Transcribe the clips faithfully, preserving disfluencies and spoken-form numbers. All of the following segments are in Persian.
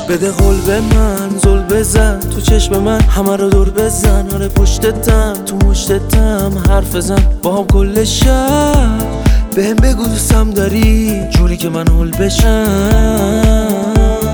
بده قول به من، زل بزن تو چشم من، همه رو دور بزن. آره پشتتم تو مشتتم، حرف زن با هم کل شب. بهم بگو دوستم داری جوری که من هول بشم.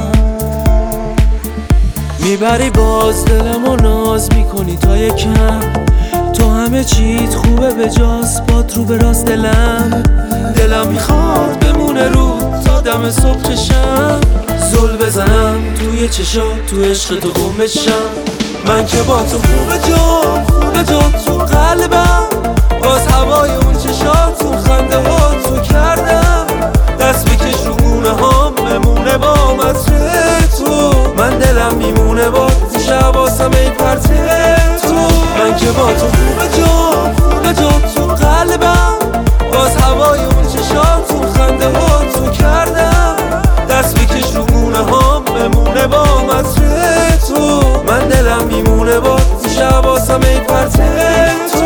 میبری باز دلم و ناز میکنی تا یکم. تو همه چیت خوبه به جاست، باد رو به راست دلم. دلم میخواد بمونه رو تا دم صبح چشم. زل بزنم توی چشات، تو عشق تو گم بشم. من که با تو خوبه جام، خوبه جام تو قلبم. باز هوای اون چشاتون، خنده ها تو کردم. دست بکش رو گونه هام، بمونه با مطره تو. من دلم میمونه با شب واسم ای پرته تو. من که با تو خوبه جام، خوبه جام تو قلبم. باز هوای اون چشاتون، خنده ها تو کردم. دست بکش رو گونه هام، بمونه با مطره تو. من دلم میمونه با شب واسم ای پرته تو.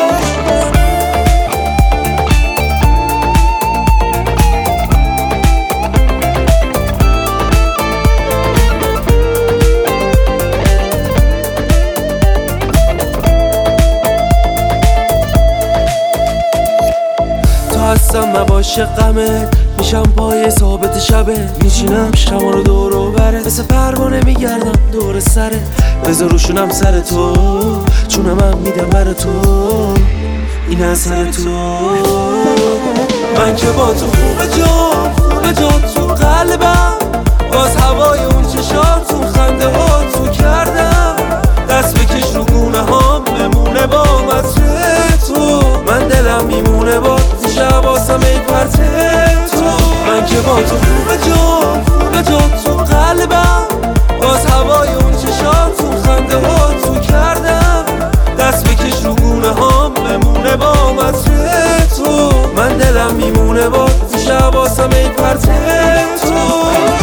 هستم نباشه غمه، میشم پای ثابت شبه. میچینم شما رو دور و بره، مثل پروانه میگردم دور سره. بذار روشونم سر تو، چونم هم میدم بر تو. این اثر تو. من که با تو خوبه جام، خوبه جام تو قلبم. باز هوای اون چشاتون، خنده ها تو کردم. دست بکش رو گونه هام، بمونه با مطره تو. من دلم میمونه با شب واسم ای پرته تو. من که با تو خوبه جام، خوبه جام تو قلبم. باز هوای اون چشاتون، خنده ها تو کردم. دست بکش رو گونه هام، بمونه با مطره تو. من دلم میمونه با شب واسم ای پرته تو.